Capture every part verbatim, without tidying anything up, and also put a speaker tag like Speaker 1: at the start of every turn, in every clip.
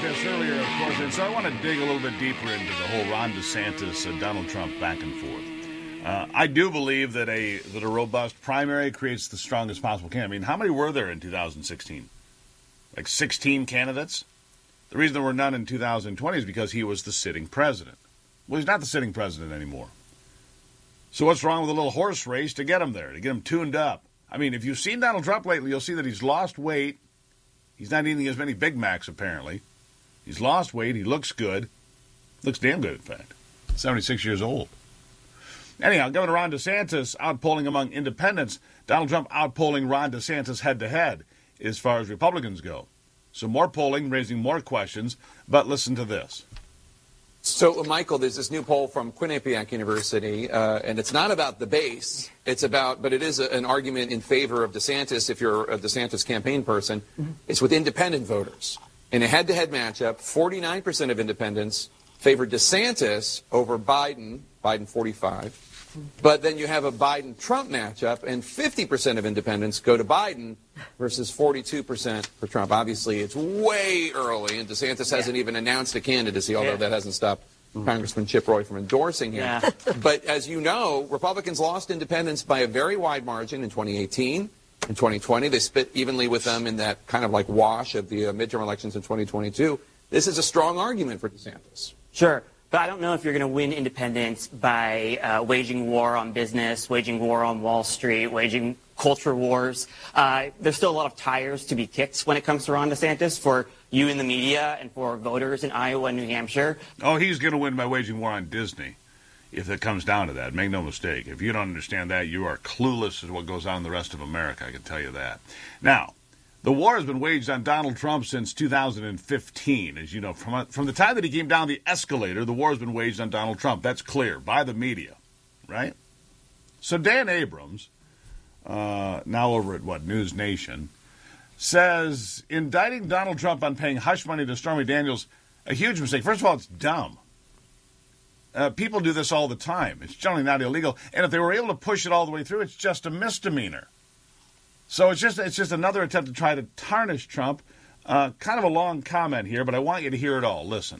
Speaker 1: this earlier, of course, and so I want to dig a little bit deeper into the whole Ron DeSantis and Donald Trump back and forth. Uh, I do believe that a that a robust primary creates the strongest possible candidate. I mean, how many were there in two thousand sixteen? Like sixteen candidates? The reason there were none in two thousand twenty is because he was the sitting president. Well, he's not the sitting president anymore. So what's wrong with a little horse race to get him there, to get him tuned up? I mean, if you've seen Donald Trump lately, you'll see that he's lost weight. He's not eating as many Big Macs, apparently. He's lost weight. He looks good. Looks damn good, in fact. seventy-six years old. Anyhow, Governor Ron DeSantis outpolling among independents. Donald Trump outpolling Ron DeSantis head-to-head as far as Republicans go. So more polling, raising more questions. But listen to this.
Speaker 2: So, Michael, there's this new poll from Quinnipiac University, uh, and it's not about the base. It's about, but it is a, an argument in favor of DeSantis if you're a DeSantis campaign person. Mm-hmm. It's with independent voters. In a head-to-head matchup, forty-nine percent of independents favored DeSantis over Biden, Biden forty-five. But then you have a Biden-Trump matchup, and fifty percent of independents go to Biden versus forty-two percent for Trump. Obviously, it's way early, and DeSantis yeah. hasn't even announced a candidacy, although yeah. that hasn't stopped mm-hmm. Congressman Chip Roy from endorsing him. Yeah. But as you know, Republicans lost independents by a very wide margin in twenty eighteen. In twenty twenty, they split evenly with them in that kind of like wash of the uh, midterm elections in twenty twenty-two. This is a strong argument for DeSantis.
Speaker 3: Sure. But I don't know if you're going to win independents by uh, waging war on business, waging war on Wall Street, waging culture wars. Uh, there's still a lot of tires to be kicked when it comes to Ron DeSantis for you in the media and for voters in Iowa and New Hampshire.
Speaker 1: Oh, he's going to win by waging war on Disney, if it comes down to that. Make no mistake. If you don't understand that, you are clueless as to what goes on in the rest of America, I can tell you that. Now, the war has been waged on Donald Trump since two thousand fifteen. As you know, from, from the time that he came down the escalator, the war has been waged on Donald Trump. That's clear, by the media, right? So Dan Abrams, uh, now over at, what, News Nation, says indicting Donald Trump on paying hush money to Stormy Daniels, a huge mistake. First of all, it's dumb. Uh, people do this all the time. It's generally not illegal. And if they were able to push it all the way through, it's just a misdemeanor. So it's just it's just another attempt to try to tarnish Trump. Uh, kind of a long comment here, but I want you to hear it all. Listen.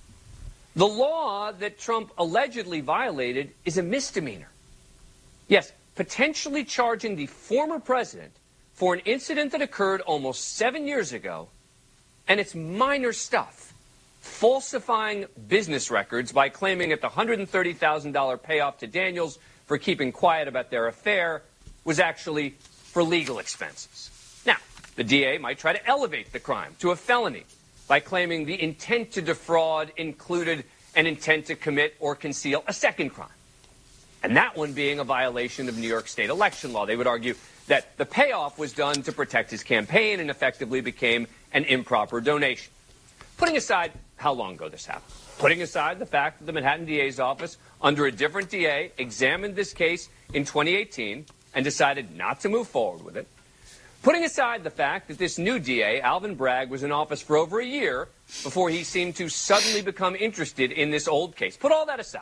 Speaker 4: The law that Trump allegedly violated is a misdemeanor. Yes, potentially charging the former president for an incident that occurred almost seven years ago, and it's minor stuff. Falsifying business records by claiming that the one hundred thirty thousand dollars payoff to Daniels for keeping quiet about their affair was actually for legal expenses. Now, the D A might try to elevate the crime to a felony by claiming the intent to defraud included an intent to commit or conceal a second crime. And that one being a violation of New York State election law. They would argue that the payoff was done to protect his campaign and effectively became an improper donation. Putting aside how long ago this happened, putting aside the fact that the Manhattan D A's office, under a different D A, examined this case in twenty eighteen and decided not to move forward with it, putting aside the fact that this new D A, Alvin Bragg, was in office for over a year before he seemed to suddenly become interested in this old case. Put all that aside.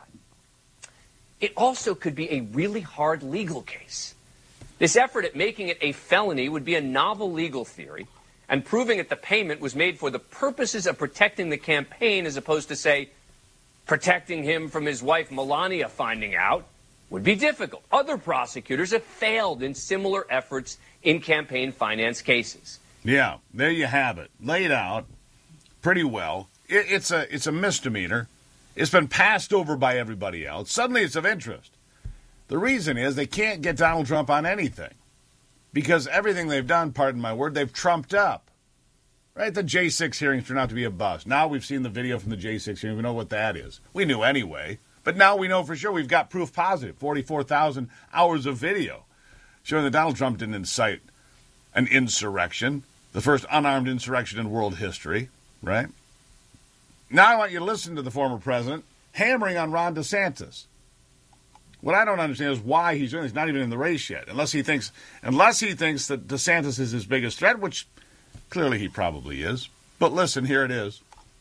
Speaker 4: It also could be a really hard legal case. This effort at making it a felony would be a novel legal theory, and proving that the payment was made for the purposes of protecting the campaign as opposed to, say, protecting him from his wife Melania finding out would be difficult. Other prosecutors have failed in similar efforts in campaign finance cases.
Speaker 1: Yeah, there you have it. Laid out pretty well. It, it's a it's a misdemeanor. It's been passed over by everybody else. Suddenly it's of interest. The reason is they can't get Donald Trump on anything because everything they've done, pardon my word, they've trumped up. Right? The J six hearings turned out to be a bust. Now we've seen the video from the J six hearing. We know what that is. We knew anyway. But now we know for sure we've got proof positive, forty-four thousand hours of video showing that Donald Trump didn't incite an insurrection, the first unarmed insurrection in world history, right? Now I want you to listen to the former president hammering on Ron DeSantis. What I don't understand is why he's doing this. He's not even in the race yet, unless he thinks, unless he thinks that DeSantis is his biggest threat, which clearly he probably is. But listen, here it is.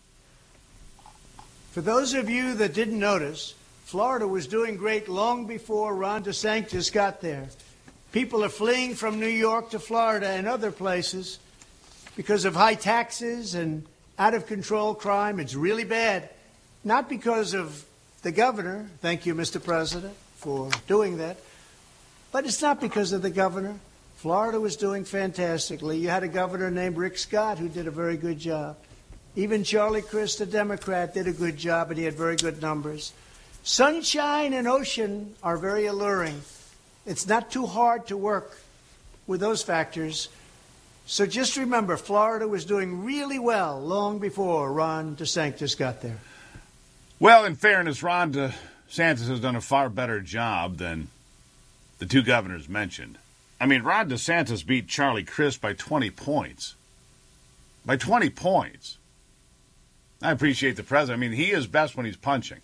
Speaker 5: For those of you that didn't notice, Florida was doing great long before Ron DeSantis got there. People are fleeing from New York to Florida and other places because of high taxes and out of control crime. It's really bad. Not because of the governor. Thank you, Mister President, for doing that. But it's not because of the governor. Florida was doing fantastically. You had a governor named Rick Scott who did a very good job. Even Charlie Crist, the Democrat, did a good job, and he had very good numbers. Sunshine and ocean are very alluring. It's not too hard to work with those factors. So just remember, Florida was doing really well long before Ron DeSantis got there.
Speaker 1: Well, in fairness, Ron DeSantis has done a far better job than the two governors mentioned. I mean, Ron DeSantis beat Charlie Crist by twenty points. By twenty points. I appreciate the president. I mean, he is best when he's punching.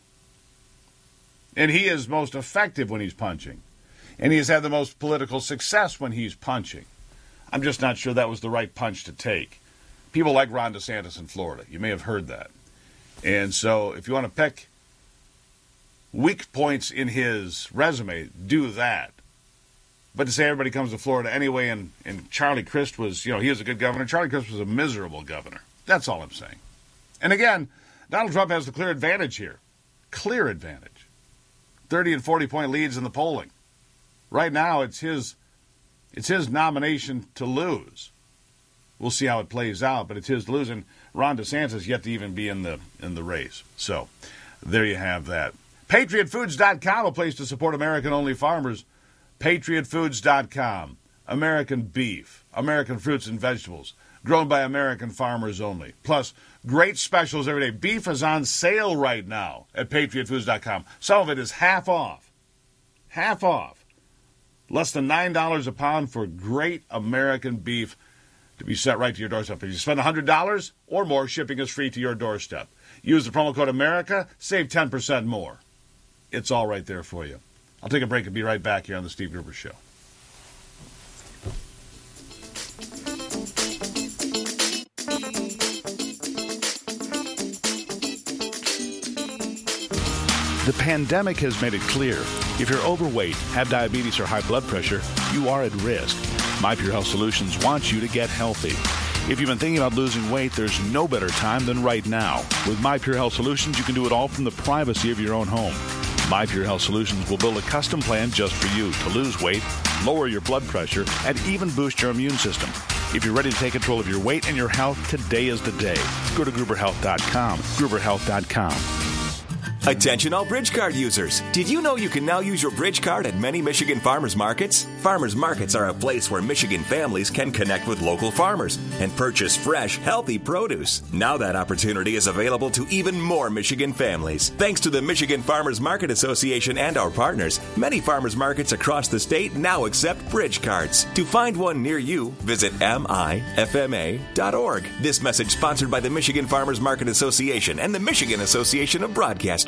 Speaker 1: And he is most effective when he's punching. And he has had the most political success when he's punching. I'm just not sure that was the right punch to take. People like Ron DeSantis in Florida. You may have heard that. And so if you want to pick weak points in his resume, do that. But to say everybody comes to Florida anyway, and, and Charlie Crist was, you know, he was a good governor. Charlie Crist was a miserable governor. That's all I'm saying. And again, Donald Trump has the clear advantage here. Clear advantage. thirty and forty point leads in the polling. Right now, it's his it's his nomination to lose. We'll see how it plays out, but it's his to lose. And Ron DeSantis yet to even be in the in the race. So there you have that. Patriot Foods dot com, a place to support American-only farmers. Patriot Foods dot com. American beef, American fruits and vegetables, grown by American farmers only. Plus, great specials every day. Beef is on sale right now at Patriot Foods dot com. Some of it is half off. Half off. Less than nine dollars a pound for great American beef to be sent right to your doorstep. If you spend one hundred dollars or more, shipping is free to your doorstep. Use the promo code America, save ten percent more. It's all right there for you. I'll take a break and be right back here on the Steve Gruber Show.
Speaker 6: The pandemic has made it clear. If you're overweight, have diabetes or high blood pressure, you are at risk. My Pure Health Solutions wants you to get healthy. If you've been thinking about losing weight, there's no better time than right now. With My Pure Health Solutions, you can do it all from the privacy of your own home. My Pure Health Solutions will build a custom plan just for you to lose weight, lower your blood pressure, and even boost your immune system. If you're ready to take control of your weight and your health, today is the day. Go to Gruber Health dot com. Gruber Health dot com.
Speaker 7: Attention all Bridge Card users. Did you know you can now use your Bridge Card at many Michigan farmers markets? Farmers markets are a place where Michigan families can connect with local farmers and purchase fresh, healthy produce. Now that opportunity is available to even more Michigan families. Thanks to the Michigan Farmers Market Association and our partners, many farmers markets across the state now accept Bridge Cards. To find one near you, visit M I F M A dot org. This message sponsored by the Michigan Farmers Market Association and the Michigan Association of Broadcasters.